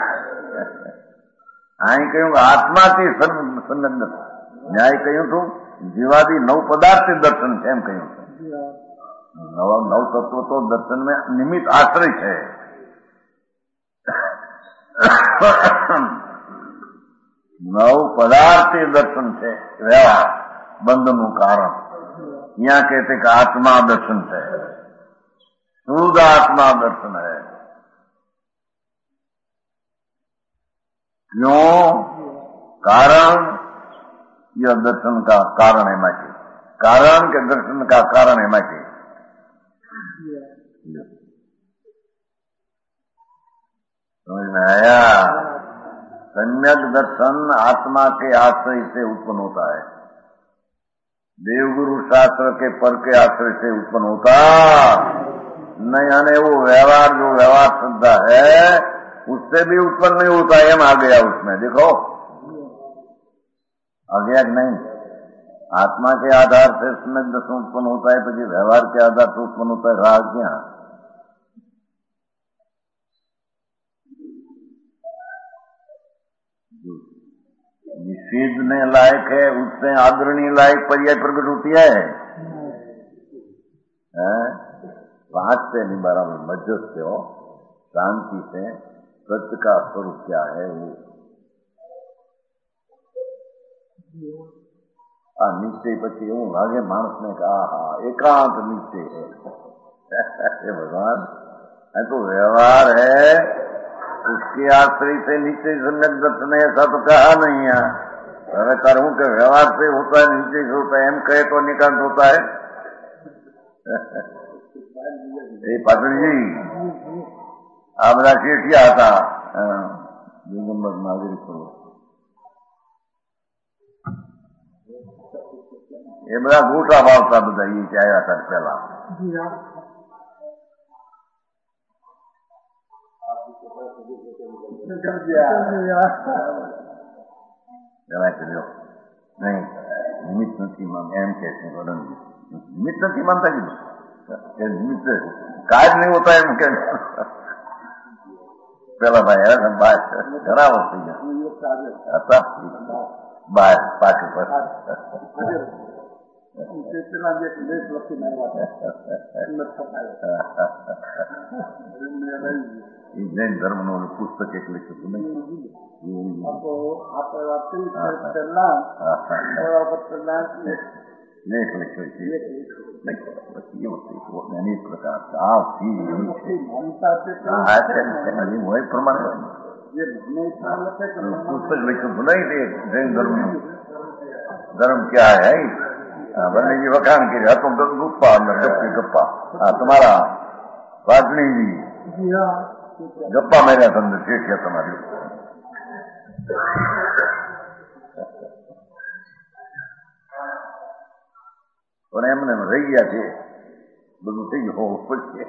A: અહીં કહ્યું આત્માથી સંલગ્ન, ન્યાય કહ્યું હતું જીવાદી નવ પદાર્થ દર્શન છે એમ કહ્યું છે. નવ તત્વ તો દર્શન में નિમિત્ત આશ્રય છે. નવ પદાર્થ દર્શન છે વ્યવહાર બંધનું કારણ. यहाँ कहते कि आत्मा दर्शन है, शुद्ध आत्मा दर्शन है. क्यों? कारण यह दर्शन का कारण है माटी, कारण के दर्शन का कारण है माटी. समझ में आया? सम्यक दर्शन आत्मा के आश्रय से उत्पन्न होता है, देवगुरु शास्त्र के पर के आश्रय से उत्पन्न होता नहीं. यानी वो व्यवहार जो व्यवहार श्रद्धा है उससे भी उत्पन्न नहीं होता. एम आ गया उसमें, देखो आ गया कि नहीं. आत्मा के आधार से सम्यक दर्शन उत्पन्न होता है, પછી व्यवहार के आधार से उत्पन्न होता है. राह क्या? निषेधने लायक है उससे आदरणीय लायक पर्याय प्रकट होती है. बात से नहीं बराबर, मजस से हो, शांति से सत्य का स्वरूप क्या है वो निश्चय. પછી એવું લાગે માણસને કે આહા એકાંત નિશ્ચય है. भगवान है तो व्यवहार है, उसके आश्रय से निश्चय सम्यक दर्शन है ऐसा तो कहा नहीं है. હવે કહું કે વ્યવહાર से होता है निश्चय से होता है एम कहे तो निकांत होता है. એ પાટણજી આ બધા શેઠિયા હતા દિગંબર નાગરિકો, એ બધા ગોટા વાવતા બધા એ આવ્યા હતા પેલા. नहीं निमित्त નથી એમ કે છે. निमित्त નથી मानता કીધું निमित्त कार्य नहीं होता है. मुख्य પેલા ભાઈ બાર ઘણા વર્ષ થઈ ગયા બાર પાછી પર જૈન ધર્મ નું પુસ્તક એક લખ્યું હતું નહીં. લેખ લખ્યો છે અનેક પ્રકાર હોય પ્રમાણે પુસ્તક લખ્યું હતું નહીં. જૈન ધર્મ ધર્મ क्या है બંને જે વખાણ કરી હતો ગપ્પા અંદર ગપ્પા. હા તમારા વાજણીજી ગપ્પા માર્યા તમને શેઠિયા તમારી. પણ એમને રહી ગયા છે બધું થઈ ગયું પછી.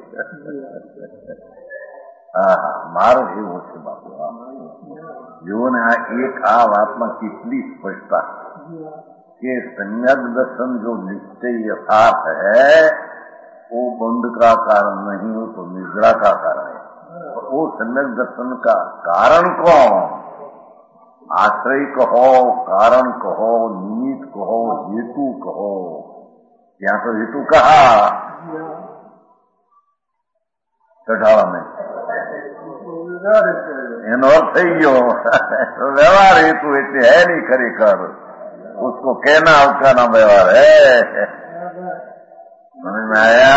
A: હા મારો એવો છે બાપુ. જુઓ ને આ એક આ વાતમાં કેટલી સ્પષ્ટતા कि सम्यक दर्शन जो निश्चय यथार्थ है वो बंध का कारण नहीं हो तो निद्रा का कारण है. वो सम्यक दर्शन का कारण कौन? आश्रय कहो, कारण कहो, निमित्त कहो, हेतु कहो. यहाँ तो हेतु कहा चढ़ावा में एनो अर्थ થઈ ગયો. व्यवहार हेतु ऐसे है नहीं खरेखर, उसको कहना उसका नाम व्यवहार है. समझ में आया?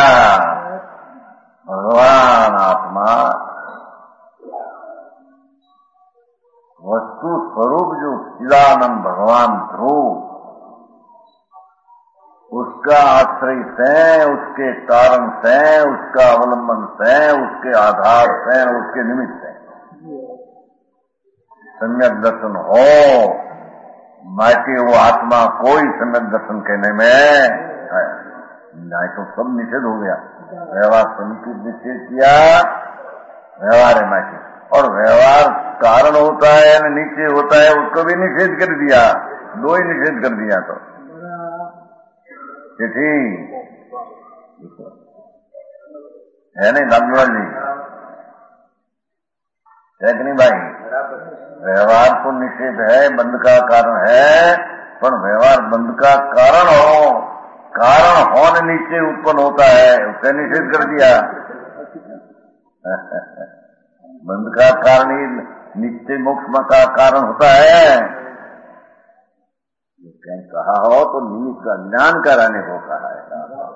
A: भगवान आत्मा वस्तु स्वरूप जो चिदानंद भगवान ध्रुव, उसका आश्रय से, उसके कारण से, उसका अवलंबन से, उसके आधार से, उसके निमित्त से सम्यक दर्शन हो. बाकी वो आत्मा कोई सम्यक दर्शन कहने में नहीं तो सब निषेध हो गया. व्यवहार समुचित निषेध किया, व्यवहार है माटी. और व्यवहार कारण होता है न नीचे होता है उसको भी निषेध कर दिया. दो ही निषेध कर दिया. तो ठीक है नहीं रामलाल जी? है कि नहीं भाई? व्यवहार तो निषेध है, बंध का कारण है, पर व्यवहार बंध का कारण होने नीचे उत्पन्न होता है, उसे निषेध कर दिया। बंध का कारण ही नित्य मोक्ष का कारण होता है। कहीं कहा हो तो नीच का ज्ञान कराने को कहा है।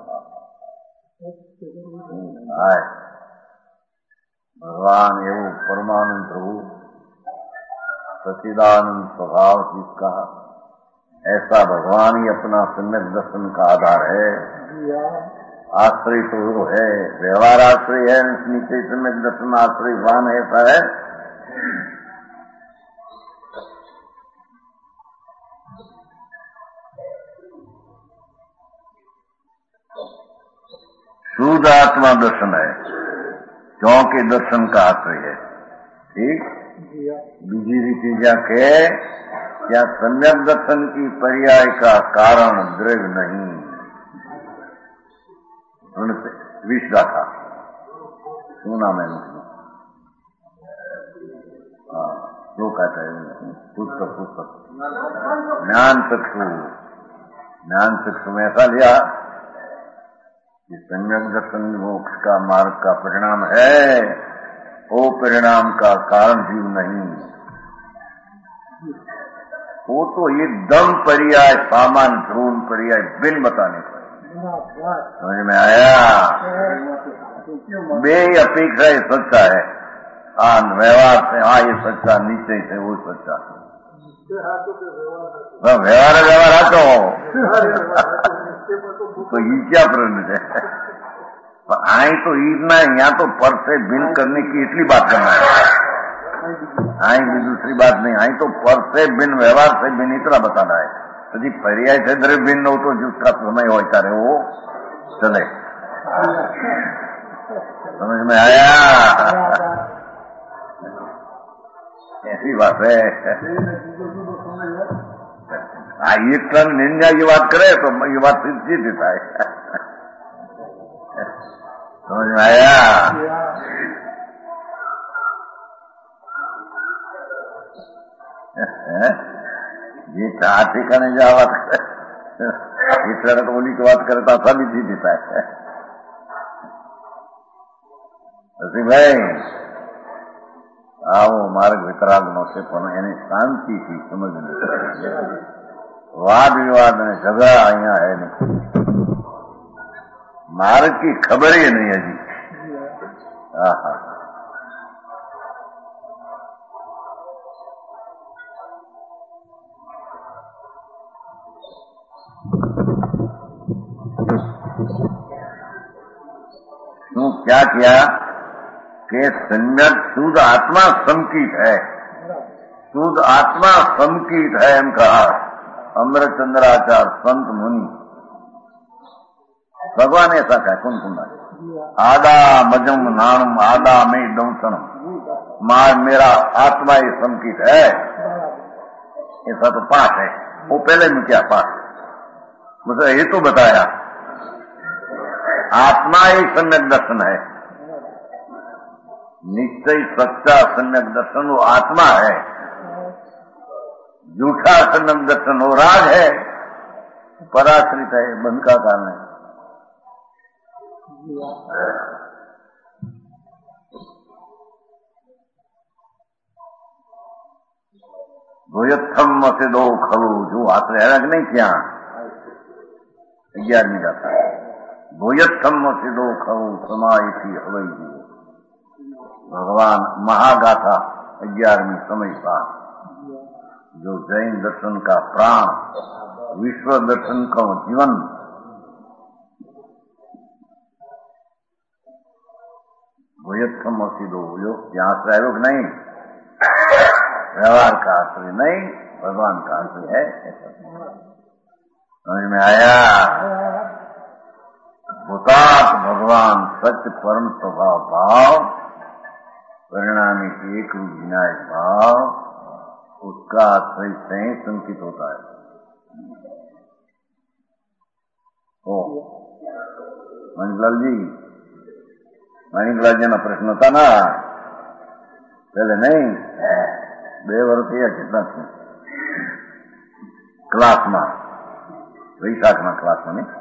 A: भगवान एवं परमानंद प्रभु सच्चिदानंद स्वभाव जिसका, ऐसा भगवान ही अपना सम्यक दर्शन का आधार है। आश्रय तो वो है, व्यवहार आश्रय है, नीचे सम्यक दर्शन आश्रयवान ऐसा है। शुद्ध आत्मा दर्शन है, क्योंकि दर्शन का आश्रय है। ठीक, बीजी रीति जाके क्या सम्यक दर्शन की पर्याय का कारण द्रव्य नहीं। विश्वा था सुना मैंने, जो कहता है पुस्तक ज्ञान चक्षु में ऐसा लिया कि सम्यक दर्शन मोक्ष का मार्ग का परिणाम है, वो परिणाम का कारण जीव नहीं। वो तो एकदम पर्याय, सामान्य ध्रुव पर्याय बिन बताने पर समझ में आया। बे अपेक्षा ये सच्चा है, व्यवहार से ये सच्चा, नीचे से वो सच्चा। व्यवहार आतो तो ये क्या प्रश्न है? आई तो इतना यहाँ तो पर से भिन्न करने की इतनी बात करना है, आई भी दूसरी बात नहीं। आई तो पर से भिन्न, व्यवहार से भिन्न इतना बताना है। यदि पर्याय से द्रव्य भिन्न हो तो जिसका समय होता रहे वो चले। समझ में आया? ऐसी बात है। एक टन निंदा की बात करे तो ये बात सीधी देता है। समझ में आया? ये चाहते का नहीं जा बात करे, इस तरह तो बोली की बात करे तो सभी जी देता है। भाई आओ मार्ग वितरागनों से यानी शांति थी समझने, वाद विवाद में झगड़ा અહીંયા है नहीं, मार्ग की खबर ही नहीं है जी। तो क्या किया कि सम्यक शुद्ध आत्मा समकीत है, शुद्ध आत्मा समकीत है। हम कहा अमरचंद्राचार संत मुनि भगवान ऐसा कहा, कौन आदा मजम नाणम आदा में दंसनम, मेरा आत्मा ही समकीत है। ऐसा तो पाठ है, वो पहले में क्या पाठ मुझे ये तो बताया, आत्मा ही सम्यक दर्शन है, निश्चय सच्चा सम्यक दर्शन वो आत्मा है, झूठा सम्यक दर्शन वो राग है, पराश्रित है, बंध का कारण है। भूयत्थम से दो खलु, जो आश्रय अलग नहीं किया 11वीं गाथा, भूयत्थम से दो खलु समायती हवई जी, भगवान महागाथा 11वीं समय पाठ, जो जैन दर्शन का प्राण, विश्व दर्शन का जीवन, भूयत्थम असिदो, यहाँ से आयोग नहीं, व्यवहार का आश्रय नहीं, भगवान का आश्रय है। समझ में आया? भूतात् भगवान सत्य परम स्वभाव भाव, परिणामी एक रूप विनायक भाव, उसका आश्रय से ही संकित होता है। मणिलाल जी, मणिलाल जी ना प्रश्न था ना, પેલે નહીં 2 વર્ષ થયા કેટલા છે ક્લાસમાં વૈશાખના ક્લાસમાં નહીં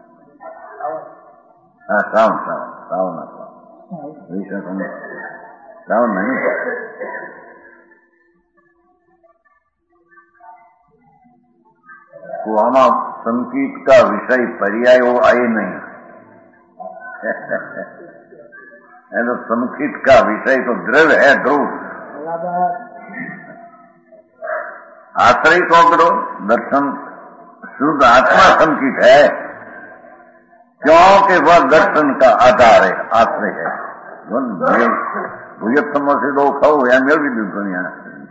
A: હા શ્રાવણના ક્લાસ वैशाख में श्रावण नहीं तो आमा संगीत का विषय पर्याय वो आए नहीं है तो संगीत का विषय तो द्रव्य है ध्रुव आश्रय को करो दर्शन शुद्ध आत्मा संगीत है क्योंकि वह दर्शन का आधार है आश्रय है भूयत से दो खाओ या मेरी दुनिया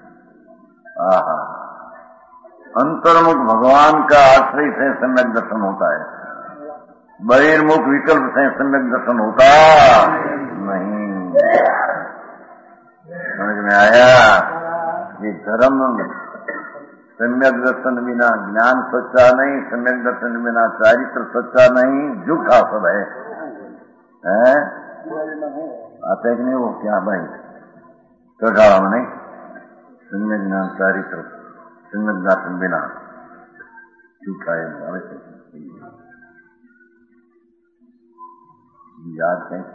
A: अंतर्मुख भगवान का आश्रय से सम्यक दर्शन होता है बहिर्मुख विकल्प से सम्यक दर्शन होता नहीं समझ में आया ये धर्म सम्यक दर्शन बिना ज्ञान सच्चा नहीं सम्यक दर्शन बिना चारित्र सच्चा नहीं झूठा सब है आते कि नहीं वो क्या भाई चौटाला में नहीं सम्यक ज्ञान चारित्र सम्यक दर्शन बिना झूठा है याद कैसे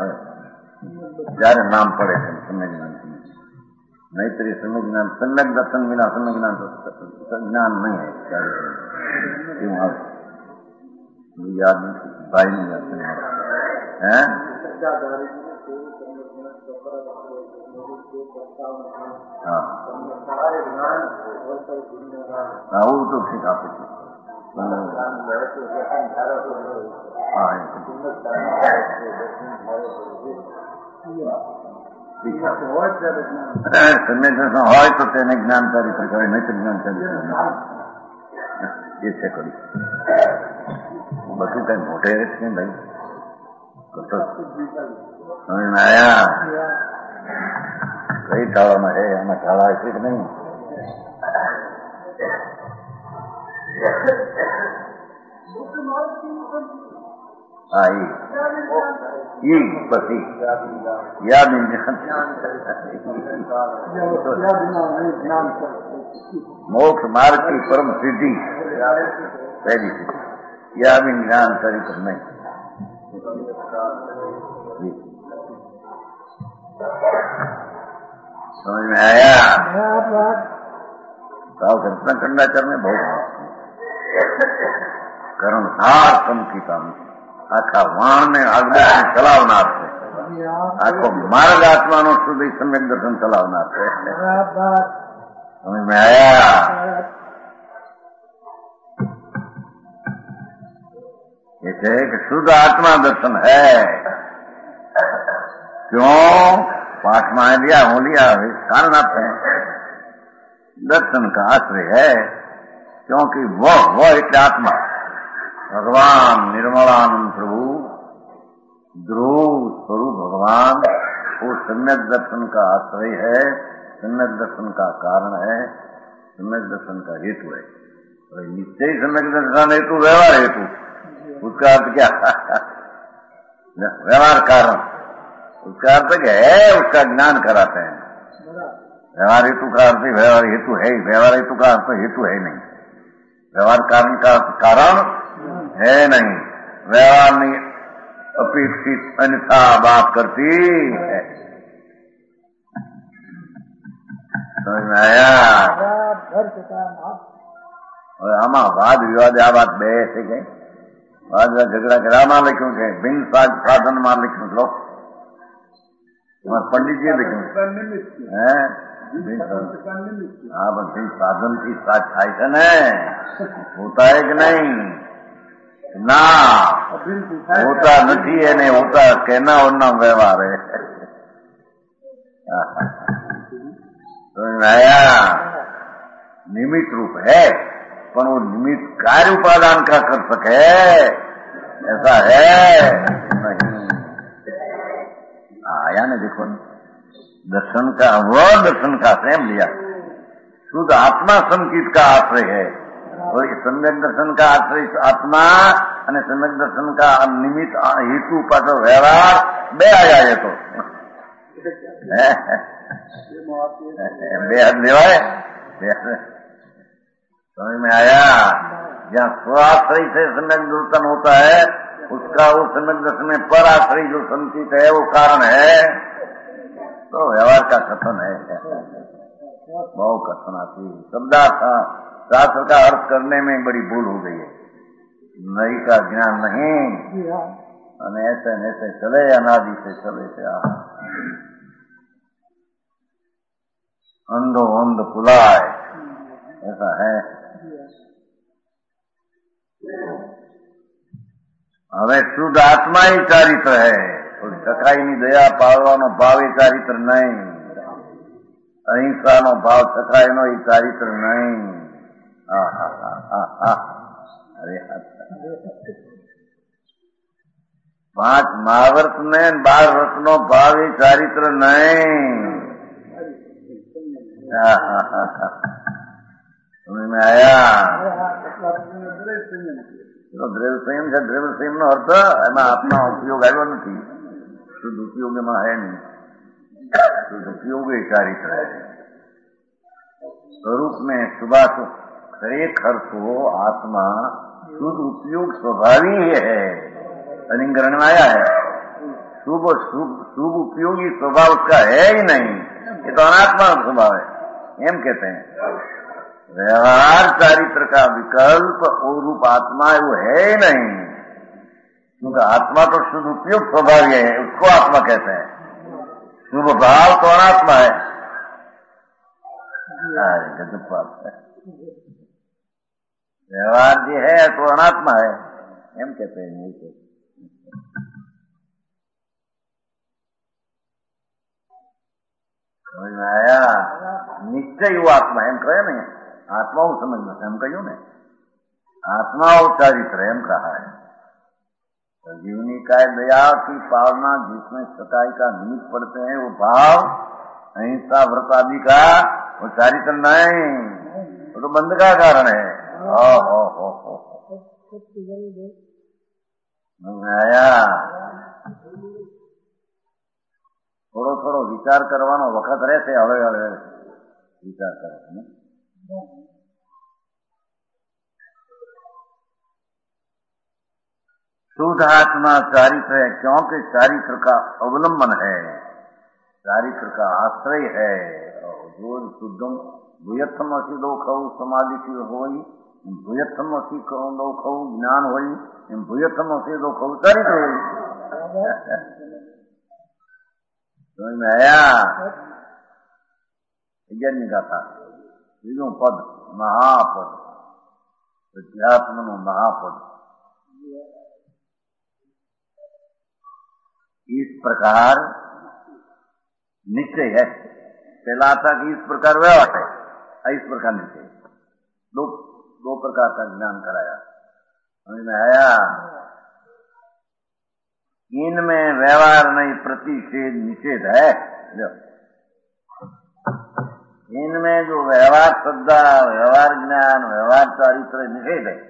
A: जયારે नाम पड़े सम्यक ज्ञान नहीं तो ये सम्यक दर्शन बिना सम्यक ज्ञान नहीं है क्यों याद नहीं भाई नहीं जाते हैं हाँ वो तो सिखाते थे सम्यक दर्शन હોય તો તેને જ્ઞાન ચારિત્ર કહેવાય નહીં તો જ્ઞાન ચારિત્ર એ છે કરી બધું કઈ મોટે છે ભાઈ સમજ में आया कई ढाળામાં है આમાં ઢાળા છે કે નહીં हाँ ये बसी याद मोक्ष मार्ग की परम सिद्धि पहली सिद्धि यह भी ज्ञान चरित्र नहीं समझ में आया साव कृष्ण कंडाचर में बहुत कर्णधार संकीता आखा वाण ने आज्ञा चलावनार છે આખો માર્ગ આત્માનો સુધી સમ્યક દર્શન ચલાવનાર છે સમજ में आया ये है कि शुद्ध आत्मा दर्शन है क्यों पाठ में लिया हो लिया कारण है दर्शन का आश्रय है क्योंकि वह एक आत्मा भगवान निर्मलानंद प्रभु ध्रुव स्वरूप भगवान वो सम्यक दर्शन का आश्रय है सम्यक दर्शन का कारण है सम्यक दर्शन का हेतु है और निश्चय सम्यक दर्शन हेतु व्यवहार हेतु उसका अर्थ क्या व्यवहार कारण उसका अर्थ क्या है उसका ज्ञान कराते हैं व्यवहार हेतु का अर्थ व्यवहार हेतु है व्यवहार हेतु का अर्थ हेतु है नहीं व्यवहार कारण का कारण है नहीं व्यवहार नहीं अपेक्षित अन्यथा बात करती है समझ में आया और आमा वाद विवाद आ बात बे से गई वाद झगड़ा करा मार लिखूं के बिन साधन मार लिखूं लो पंडित जी लिखूं है हाँ बस बिन साधन की साथ आयतन है होता है कि नहीं ना होता नहीं है नहीं होता कहना और ना व्यवहार है तो आया निमित्त रूप है पर वो निमित्त कार्य उपादान का कर सके ऐसा है नहीं आया ना देखो दर्शन का वो दर्शन का स्वयं लिया शुद्ध आत्मा संकीत का आश्रय है और सम्यक दर्शन का आश्रय आत्मा અને सम्यक दर्शन का निमित्त हेतु पाછો व्यवहार बे आया है तो बेहद लेवाए समझ में आया। जहाँ स्वाश्रय से सम्यक दर्शन होता है उसका उस सम्यक दर्शन में पर आश्रय जो संचित है वो कारण है, तो व्यवहार का कथन है। बहुत कथन आती है शब्दार्थ शास्त्र का अर्थ करने में बड़ी भूल हो गई है। नई का ज्ञान नहीं અને ऐसे ऐसे चले अनादि से चले थे। अंधो अंध पुलाय ऐसा है। હવે શુદ્ધ આત્મા ही ચારિત્ર है, સખાઈની દયા પાળવાનો ભાવ એ ચારિત્ર નહીં, અહિંસાનો ભાવ સખાઈનો એ ચારિત્ર નહીં। અરે 5 મહાવ્રત ને 12 વ્રત નો ભાવ એ ચારિત્ર નહીં। समझ में आया। દ્રવ્ય સંયમ છે। દ્રવ્ય સંયમ નો અર્થ એમાં આપનો ઉપયોગ આવ્યો નથી, શુદ્ધ ઉપયોગ એમાં है नहीं। शुद्ध उपयोग ही चारित्र है। स्वरूप में शुभाशुभ खरेखर तो आत्मा शुद्ध उपयोग स्वभावी है। अधिकरण में आया है शुभ शुभ उपयोगी स्वभाव उसका है ही नहीं, ये तो अनात्मा स्वभाव है। एम कहते हैं व्यवहार चारित्र का विकल्प और रूप आत्मा है वो है ही नहीं, क्योंकि आत्मा तो शुद्ध उपयोग स्वभाव है, उसको आत्मा कहते हैं। शुभ भाव तो अनात्मा है। गजब बात है। व्यवहार जो है तो अनात्मा है, एम कहते हैं। समझ में आया। निश्चय वो आत्मा एम कहे नहीं, आत्मा वो समझना एम कहो नहीं, आत्मा वो चारित्र एम कहा है। जीवनी का दया की पावना जिसमें सकाई का निमित्त पड़ते हैं वो भाव अहिंसा व्रत आदि का वो चारित्र नहीं, वो तो बंध का कारण है। समझ में आया। થોડો થોડો વિચાર કરવાનો વખત રહેશે। હવે હવે વિચાર કરે शुद्ध आत्मा चारित्र है, क्योंकि चारित्र का अवलंबन है, चारित्र का आश्रय है। जो शुद्धम भूयत्थम असी दो खऊ समाधि की होई, भूयत्थम असी दो खऊ ज्ञान होई, भूयत्थम असी दो खऊ चारित्र होई। समझ में आया। 11મી गाथा 3રું पद महापद, अध्यात्म નું महापद। इस प्रकार निश्चय है। पहला था कि इस प्रकार व्यवहार है, इस प्रकार निश्चय। दो प्रकार का ज्ञान कराया। समझ में आया। इनमें व्यवहार नहीं प्रतिषेध निषेध है। इनमें जो व्यवहार श्रद्धा, व्यवहार ज्ञान, व्यवहार चारित्र निषेध है।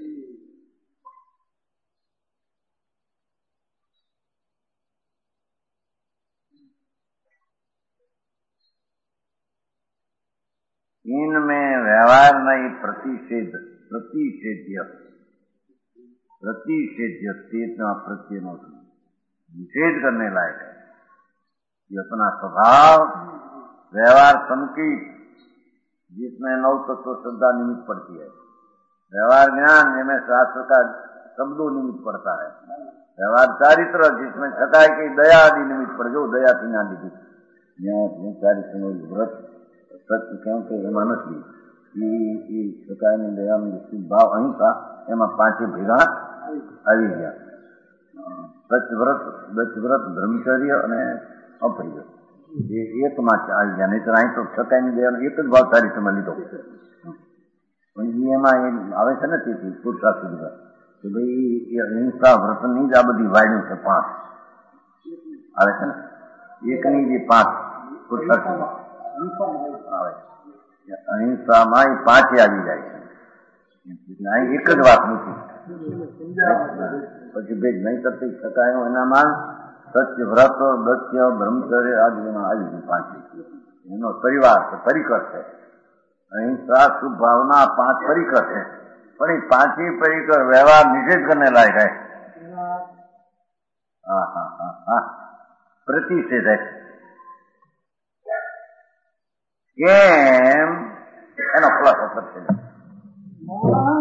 A: इनमें व्यवहार नहीं प्रतिषेध, प्रतिषेध्य प्रतिषेध्य चेतना प्रत्यय निषेध करने लायक है। ये अपना स्वभाव व्यवहार संकीट जिसमें 9 तत्व श्रद्धा निमित्त पड़ती है, व्यवहार ज्ञान जिसमें शास्त्र का शब्दों निमित्त पड़ता है, व्यवहार चारित्र जिसमें सकाय की दया आदि निमित्त पड़ जो दया तीन आदि की चारित्र व्रत सत्य क्योंकि એમાં નથી એ સકાયની દયાનું ભાવ અહિંસા એમાં 5 ભેગા આવી ગયા। સચવ્રત દચવ્રત બ્રહ્મચર્ય અને અપરિય એ એકમાં આવી ગયા। નહીં તો અહીં તો સકાયની દયાનો એક જ ભાવ ચારિત્રમાં લીધો। એમાં આવે છે ને તેથી પુરુષાર્થ સુધી કે ભાઈ એ અહિંસા વ્રતની જ આ બધી વાયુ છે 5 આવે છે ને, એકની જે 5 પુરુષાર્થ આવે અહિંસામાં એ 5 આવી જાય છે। અહીં એક જ વાત નથી। પછી ભેદ નહીં કરતી શકાય એનામાં સત્ય, વ્રત, દત્ય, બ્રહ્મચર્ય આદિમાં આવી ગયું પાંચી. એનો પરિવાર છે, પરિકર છે. અહિંસા, શુભ ભાવના 5 પરિકર છે. પણ એ 5 પરિકર વ્યવહાર નિષેધ કરને લાયક है. હા હા હા હા પ્રતિષેધ है. કેમ એનો ખુલાસો કરશે.